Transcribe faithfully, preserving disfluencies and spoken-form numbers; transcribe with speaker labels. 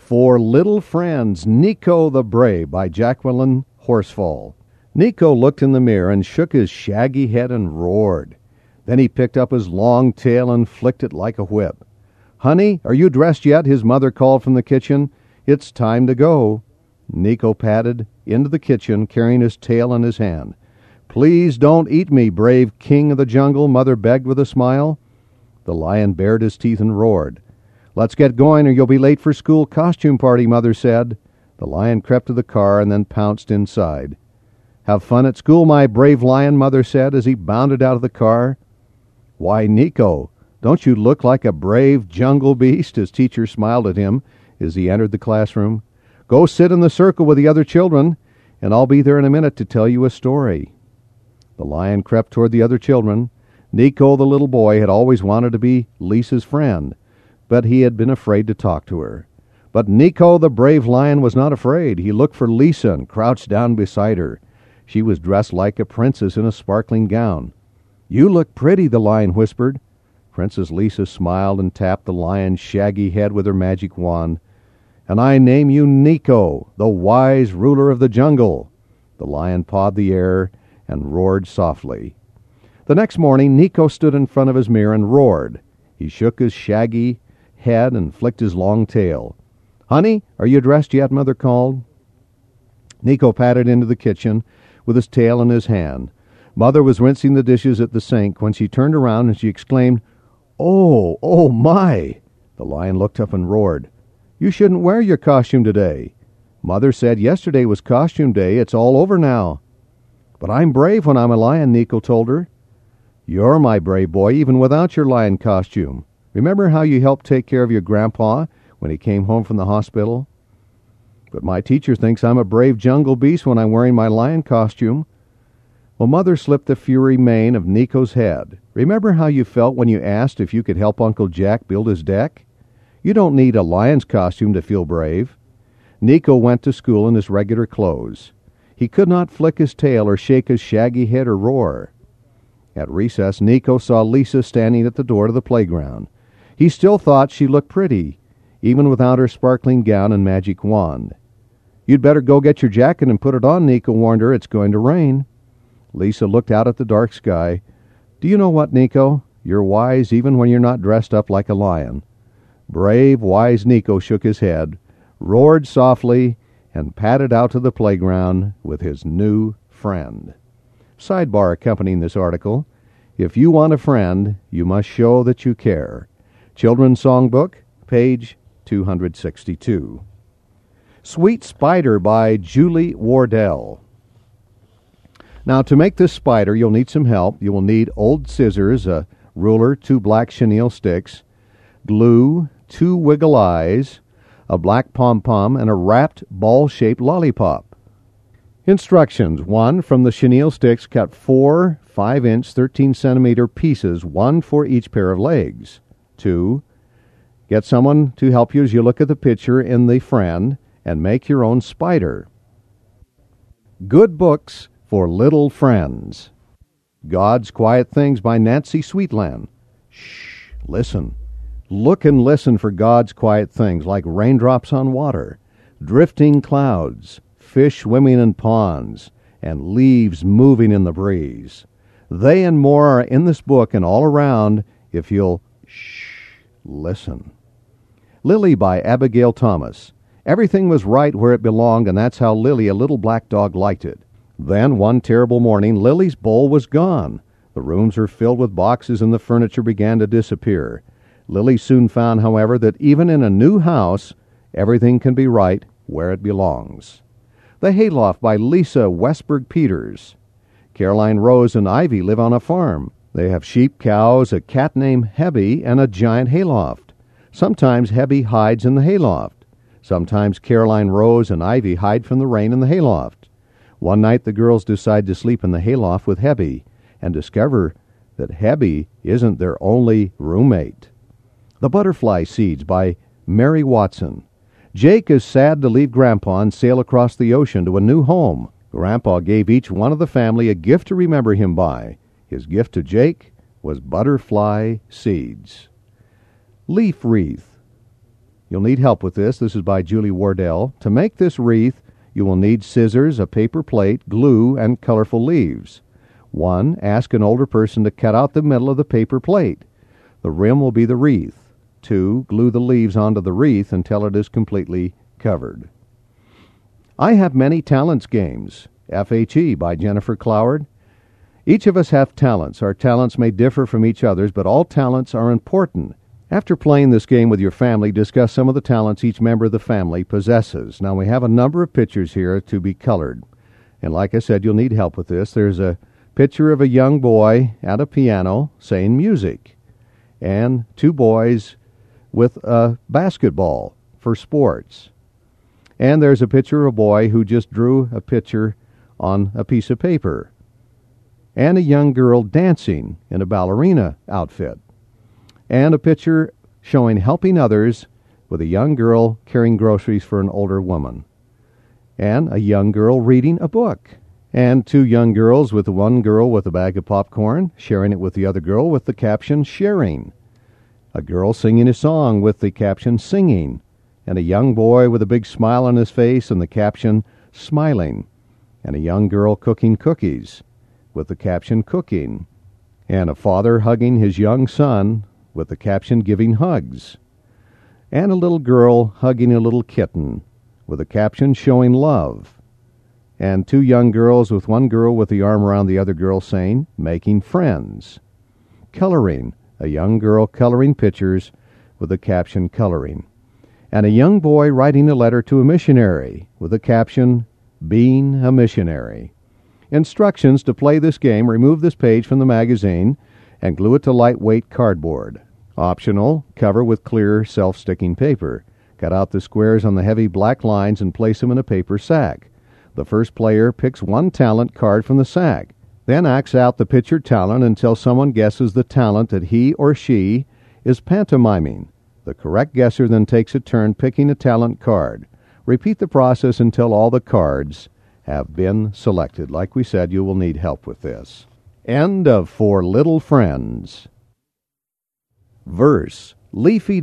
Speaker 1: For Little Friends, Nico the Brave by Jacqueline Horsfall. Nico looked in the mirror and shook his shaggy head and roared. Then he picked up his long tail and flicked it like a whip. "Honey, are you dressed yet?" his mother called from the kitchen. "It's time to go." Nico padded into the kitchen, carrying his tail in his hand. "Please don't eat me, brave king of the jungle," Mother begged with a smile. The lion bared his teeth and roared. "Let's get going or you'll be late for school costume party," Mother said. The lion crept to the car and then pounced inside. "Have fun at school, my brave lion," Mother said as he bounded out of the car. "Why, Nico, don't you look like a brave jungle beast?" His teacher smiled at him as he entered the classroom. "Go sit in the circle with the other children, and I'll be there in a minute to tell you a story." The lion crept toward the other children. Nico, the little boy, had always wanted to be Lisa's friend, but he had been afraid to talk to her. But Nico, the brave lion, was not afraid. He looked for Lisa and crouched down beside her. She was dressed like a princess in a sparkling gown. "You look pretty," the lion whispered. Princess Lisa smiled and tapped the lion's shaggy head with her magic wand. "And I name you Nico, the wise ruler of the jungle." The lion pawed the air and roared softly. The next morning, Nico stood in front of his mirror and roared. He shook his shaggy head and flicked his long tail. "Honey, are you dressed yet?" Mother called. Nico padded into the kitchen with his tail in his hand. Mother was rinsing the dishes at the sink when she turned around and she exclaimed, "Oh, oh my!" The lion looked up and roared. "You shouldn't wear your costume today. Mother said yesterday was costume day. It's all over now." "But I'm brave when I'm a lion," Nico told her. "You're my brave boy even without your lion costume. Remember how you helped take care of your grandpa when he came home from the hospital?" "But my teacher thinks I'm a brave jungle beast when I'm wearing my lion costume." Well, Mother slipped the furry mane of Nico's head. "Remember how you felt when you asked if you could help Uncle Jack build his deck? You don't need a lion's costume to feel brave." Nico went to school in his regular clothes. He could not flick his tail or shake his shaggy head or roar. At recess, Nico saw Lisa standing at the door to the playground. He still thought she looked pretty, even without her sparkling gown and magic wand. "You'd better go get your jacket and put it on," Nico warned her. "It's going to rain." Lisa looked out at the dark sky. "Do you know what, Nico? You're wise even when you're not dressed up like a lion." Brave, wise Nico shook his head, roared softly, and padded out to the playground with his new friend. Sidebar accompanying this article: if you want a friend, you must show that you care. Children's Songbook, page two hundred sixty-two. Sweet Spider by Julie Wardell. Now, to make this spider, you'll need some help. You will need old scissors, a ruler, two black chenille sticks, glue, two wiggle eyes, a black pom-pom, and a wrapped ball-shaped lollipop. Instructions. One, from the chenille sticks, cut four five-inch, thirteen-centimeter pieces, one for each pair of legs. Two, get someone to help you as you look at the picture in the friend and make your own spider. Good books for little friends. God's Quiet Things by Nancy Sweetland. Shh, listen. Look and listen for God's quiet things like raindrops on water, drifting clouds, fish swimming in ponds, and leaves moving in the breeze. They and more are in this book and all around if you'll shh, listen. Lily by Abigail Thomas. Everything was right where it belonged, and that's how Lily, a little black dog, liked it. Then, one terrible morning, Lily's bowl was gone. The rooms were filled with boxes, and the furniture began to disappear. Lily soon found, however, that even in a new house, everything can be right where it belongs. The Hayloft by Lisa Westberg Peters. Caroline Rose and Ivy live on a farm. They have sheep, cows, a cat named Hebby, and a giant hayloft. Sometimes Hebby hides in the hayloft. Sometimes Caroline Rose and Ivy hide from the rain in the hayloft. One night the girls decide to sleep in the hayloft with Hebby and discover that Hebby isn't their only roommate. The Butterfly Seeds by Mary Watson. Jake is sad to leave Grandpa and sail across the ocean to a new home. Grandpa gave each one of the family a gift to remember him by. His gift to Jake was butterfly seeds. Leaf Wreath. You'll need help with this. This is by Julie Wardell. To make this wreath, you will need scissors, a paper plate, glue, and colorful leaves. One, ask an older person to cut out the middle of the paper plate. The rim will be the wreath. Two, glue the leaves onto the wreath until it is completely covered. I Have Many Talents Games, F H E by Jennifer Cloward. Each of us have talents. Our talents may differ from each other's, but all talents are important. After playing this game with your family, discuss some of the talents each member of the family possesses. Now, we have a number of pictures here to be colored. And like I said, you'll need help with this. There's a picture of a young boy at a piano saying music, and two boys with a basketball for sports. And there's a picture of a boy who just drew a picture on a piece of paper, and a young girl dancing in a ballerina outfit, and a picture showing helping others with a young girl carrying groceries for an older woman, and a young girl reading a book, and two young girls, with one girl with a bag of popcorn sharing it with the other girl with the caption sharing, a girl singing a song with the caption singing, and a young boy with a big smile on his face and the caption smiling, and a young girl cooking cookies with the caption cooking, and a father hugging his young son with the caption giving hugs, and a little girl hugging a little kitten with a caption showing love, and two young girls, with one girl with the arm around the other girl saying making friends. Coloring, a young girl coloring pictures with the caption coloring, and a young boy writing a letter to a missionary with the caption being a missionary. Instructions to play this game: remove this page from the magazine and glue it to lightweight cardboard. Optional, cover with clear self-sticking paper. Cut out the squares on the heavy black lines and place them in a paper sack. The first player picks one talent card from the sack, then acts out the pictured talent until someone guesses the talent that he or she is pantomiming. The correct guesser then takes a turn picking a talent card. Repeat the process until all the cards have been selected. Like we said, you will need help with this. End of For Little Friends. Verse: Leafy